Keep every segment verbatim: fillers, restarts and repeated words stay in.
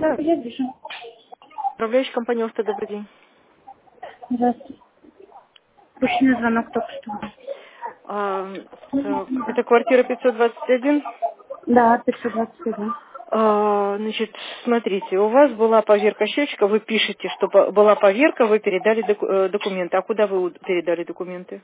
Да, я вижу. Управляющая компания «Оста», добрый день. Здравствуйте. Пущенный звонок только что. А, так, это квартира пятьсот двадцать один. Да, пятьсот двадцать один. А, значит, смотрите, у вас была поверка счетчика, вы пишете, что по- была поверка, вы передали доку- э, документы. А куда вы у- передали документы?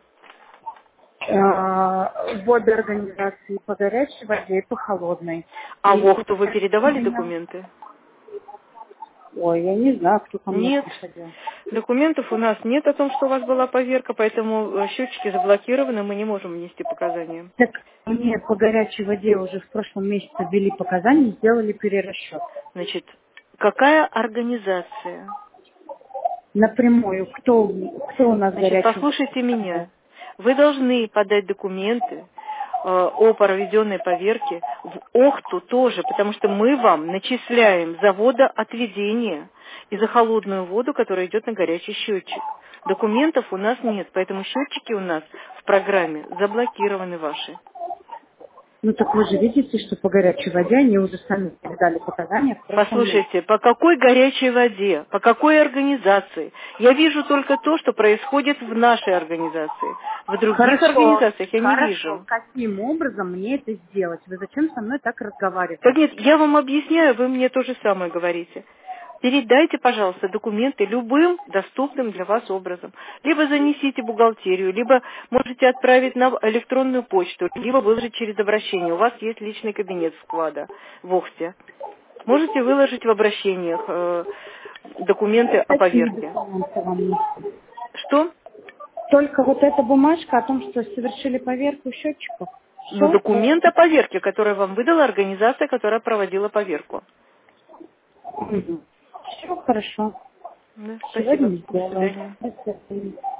А, В обе организации по горячей воде и по холодной. А в И Охту вы тут у передавали меня... документы? Ой, я не знаю, кто ко мне Нет. приходил. Документов у нас нет о том, что у вас была поверка, поэтому э, счетчики заблокированы, мы не можем внести показания. Так мне по горячей воде уже в прошлом месяце ввели показания, сделали перерасчет. Значит, какая организация? Напрямую, кто, кто у нас Значит, горячую воду послушайте поставляет? меня. Вы должны подать документы э, о проведенной поверке в Охту тоже, потому что мы вам начисляем за водоотведение и за холодную воду, которая идет на горячий счетчик. Документов у нас нет, поэтому счетчики у нас в программе заблокированы ваши. Ну так вы же видите, что по горячей воде они уже сами передали показания в прошлом месяце. Послушайте, по какой горячей воде, по какой организации? Я вижу только то, что происходит в нашей организации. В других Хорошо, организациях я не хорошо. вижу. Каким образом мне это сделать? Вы зачем со мной так Так разговариваете? нет, я вам объясняю, вы мне то же самое говорите. Передайте, пожалуйста, документы любым доступным для вас образом. Либо занесите в бухгалтерию, либо можете отправить на электронную почту, либо выложить через обращение. У вас есть личный кабинет вклада в Охте. Можете выложить в обращениях э, документы о Какие поверке. документы вам нужны? Что? Только вот эта бумажка о том, что совершили поверку счетчиков. Ну, Все? документ о поверке, который вам выдала организация, которая проводила поверку. Все хорошо. Да, Сегодня спасибо. До сделаю. свидания. До свидания.